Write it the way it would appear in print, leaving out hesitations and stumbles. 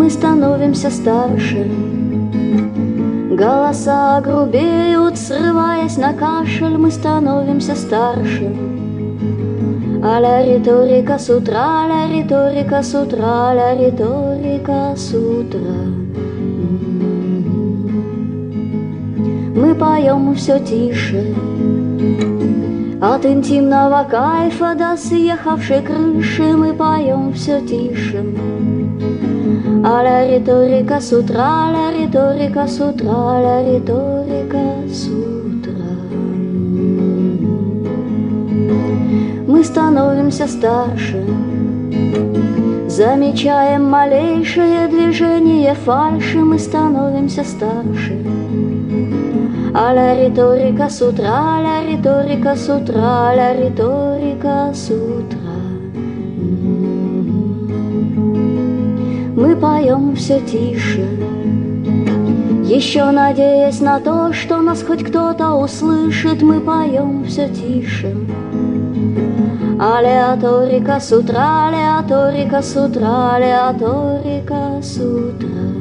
мы становимся старше. Голоса грубеют, срываясь на кашель, мы становимся старше. А ля риторика с утра, ля риторика с утра, ля риторика с утра. Мы поем все тише. От интимного кайфа до съехавшей крыши мы поем все тише. А ля риторика с утра, ля риторика с утра, ля риторика с утра. Мы становимся старше, замечаем малейшее движение фальши, мы становимся старше. А ля риторика с утра, ля риторика с утра, ля риторика с утра. Мы поем все тише, еще надеясь на то, что нас хоть кто-то услышит, мы поем все тише. А ля торика с утра, ля торика с утра, ля торика с утра.